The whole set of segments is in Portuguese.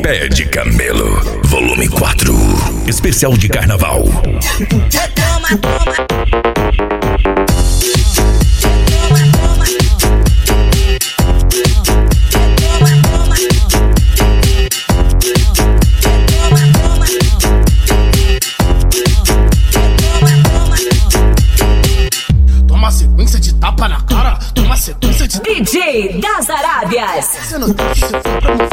Pé de Camelo, volume 4. Especial de carnaval. Toma sequência de tapa na cara, toma sequência de DJ das Arábias. Você não deixa, se for pra mim,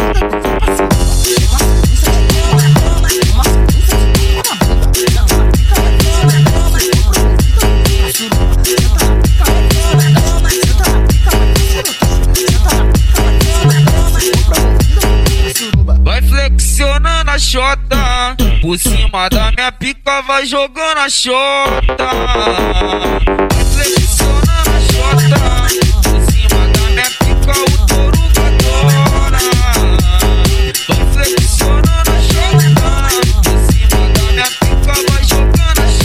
vai flexionando a xota, por cima da minha pica vai jogando a xota. Vai flexionando a xota, por cima da minha pica o touro adora. Vai flexionando a xota, por cima da minha pica vai jogando a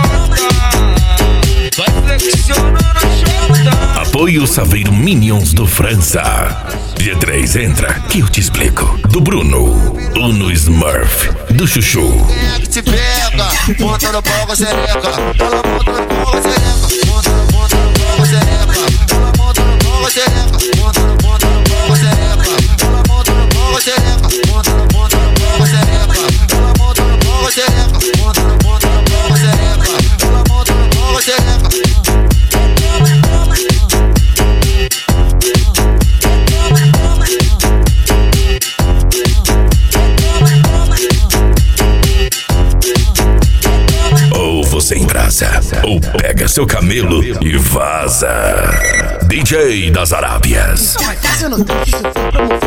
xota. Vai flexionando a xota. Apoio Saveiro Minions do França. Dia 3 entra, que eu te explico. Do Bruno, Uno Smurf, do Chuchu. Quem é que te pega? Monta no pau com a xereca. Ela monta no pau com a xereca. Monta no pau com a xereca. Ela monta no pau com a xereca. Monta no pau com a xereca. Ela monta no pau com a xereca. Monta no pau com a xereca. Ela monta no pau com a xereca. Monta no pau com a xereca. Ela monta no pau com a xereca. Ou você embrasa, ou pega seu camelo e vaza. DJ das Arábias. você não deixa, se for pra mim,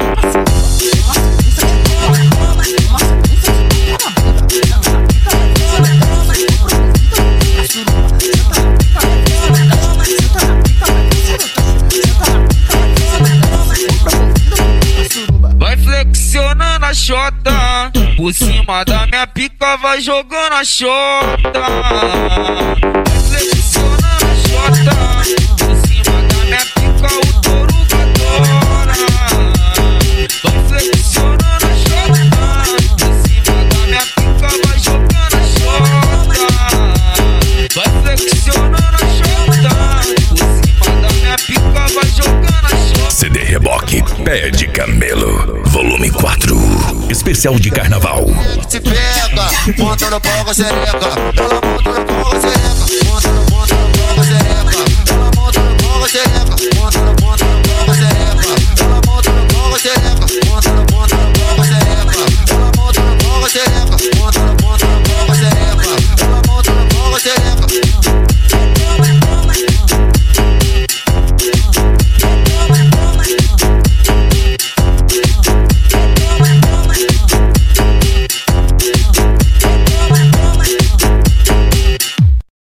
Vai flexionando a xota, por cima da minha pica vai jogando a xota. Vai flexionando a xota, por cima da minha pica o touro adora. Vai flexionando a xota, por cima da minha pica vai jogando a xota. Vai flexionando a xota, por cima da minha pica vai jogando a xota. CD Reboque, Pé de Camelo, volume 4. Especial de carnaval. Te pega, monta no pau com a xereca. Ela monta no pau com a